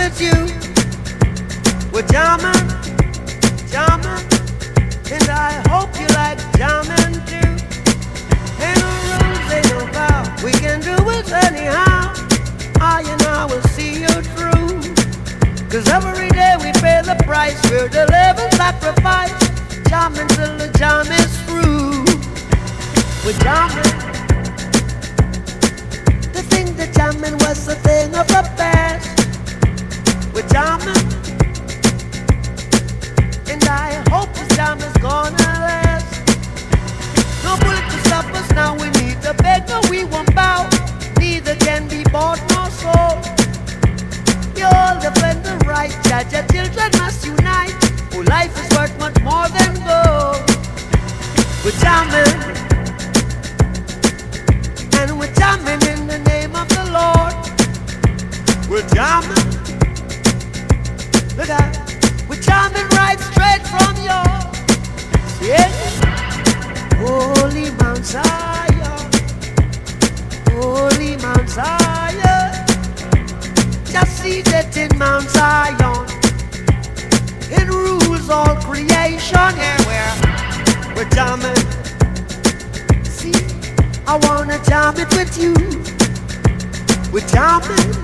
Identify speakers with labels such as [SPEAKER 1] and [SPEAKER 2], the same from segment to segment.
[SPEAKER 1] with you. We're jamming, jamming, and I hope you like jamming too. Ain't no rules, ain't no vow, we can do it anyhow. I and I will see you through. 'Cause every day we pay the price, we're the living sacrifice. Jamming till the jam is through. We're jamming. To think that jamming was a thing of the past. We're jamming, and I hope this jam is gonna last. No bullet to stop us now, we need to beg, no we won't bow. Neither can be bought nor sold. We all defend the right, judge your children must unite. Oh, life is worth much more than gold. We're jamming, and we're jamming in the name of the Lord. We're jamming. Look out, we're jamming right straight from your, yeah. Holy Mount Zion, Holy Mount Zion, just seated in Mount Zion. It rules all creation, yeah, we're jamming. See, I wanna jam it with you. We're jamming.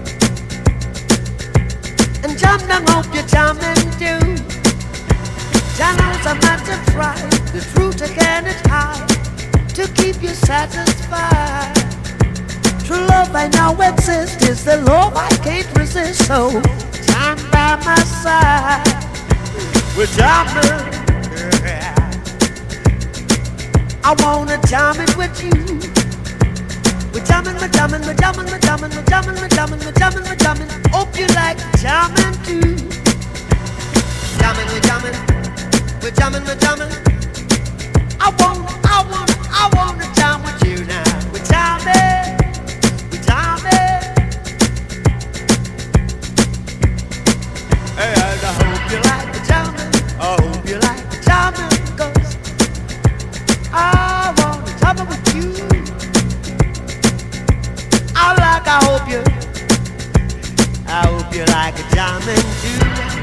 [SPEAKER 1] And jam down, hope you're jamming too. Jah knows I'm not to try, the truth again is high, to keep you satisfied. True love I know exists, is the love I can't resist. So jam by my side. We're jamming, yeah. I wanna jam it with you. We're jamming, we're jamming, we're jamming, we're jamming, we're jamming, we're jamming, we're jamming, we're jamming. Hope you like jamming too. Jamming, we're jamming, we're jamming, we're jamming. I wanna jam with you now. We're jamming, we're jamming. Hey, and I hope you like the jamming. I hope you like the jamming, 'cause I wanna jam with you. I hope you like a jamming too.